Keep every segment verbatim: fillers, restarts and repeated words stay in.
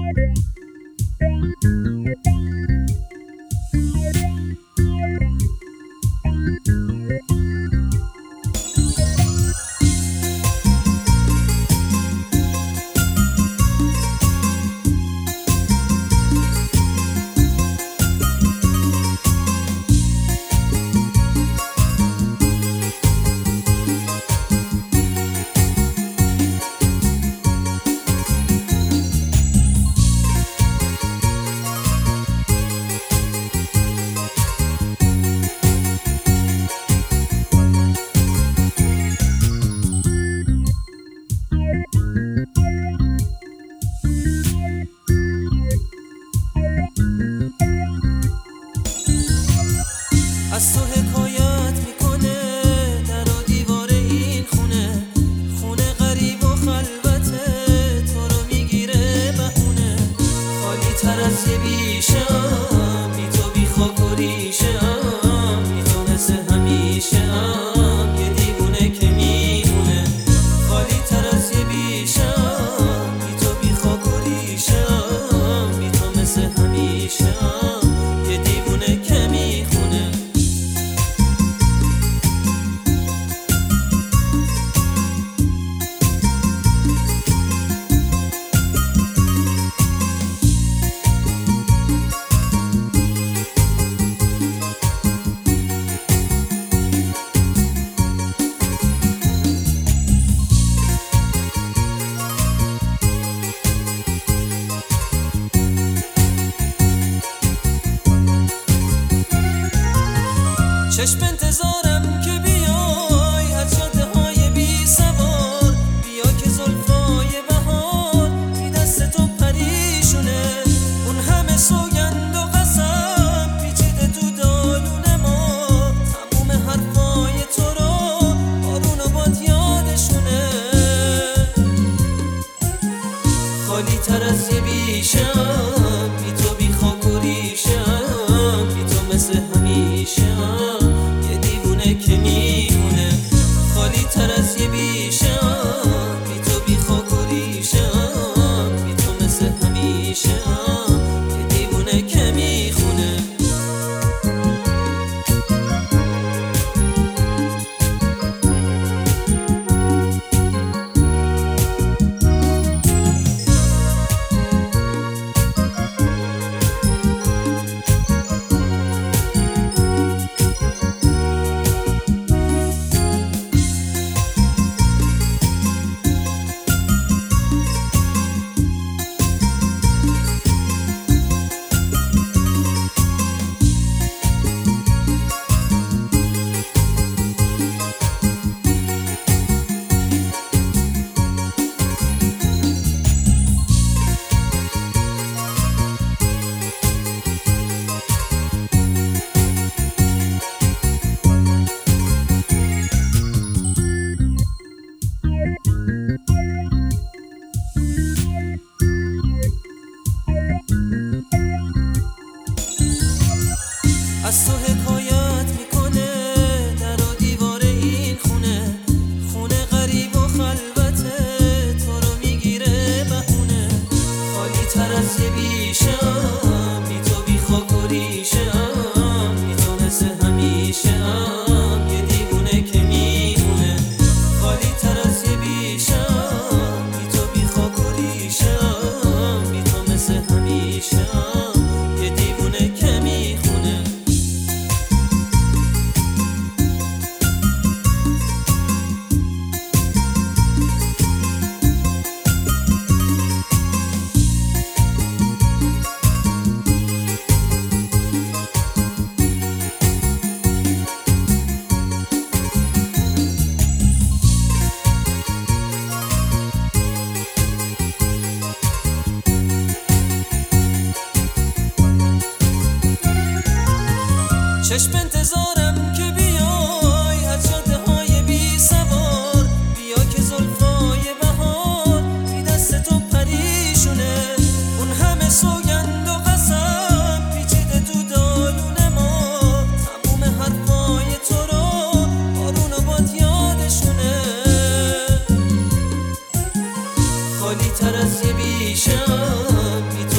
از تو حکایت میکنه در و دیوار این خونه، خونه غریب و خلوته، تو رو میگیره بهونه. خالی تر از یه بیشم بی تو بی خاک و ریشم، بی تو مثل همیشم یه دیوونه که میمونه. خالی تر از یه بیشم بی تو بی خاک و ریشم، بی تو مثل همیشم یه دیوونه که میخونه. چشم انتظارم که بیای از جاده های بی سوار، بیا که زلفای بهار بی دست تو پریشونه. اون همه سوگند و قسم پیچیده تو دالون ما، تموم حرفای تو رو بارون و باد یادشونه. خالی تر از یه بیشم بی تو بی خاک و ریشم، بی تو مثل همیشم که میمونه. خالی تر از یه بیشم بی تو بی خاک و ریشم، بی تو مثل همیشم یه دیوونه که میخونه. از تو حکایت میکنه در و دیوار این خونه، خونه غریب و خلوته، تو رو میگیره بهونه. خالی تر از یه بیشم بی تو بی خاک و ریشم، بی تو مثل همیشم یه دیوونه که میمونه. خالی تر از یه بیشم بی تو بی خاک و ریشم، بی تو مثل همیشم یه دیوونه که میخونه. چشم انتظارم که بیای از جاده های بی سوار، بیا که زلفای بهار بی دست تو پریشونه. اون همه سوگند و قسم پیچیده تو دالون ما، تموم حرفای تو رو بارون و باد یادشونه. خالی تر از یه بیشم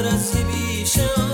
از یه بیشه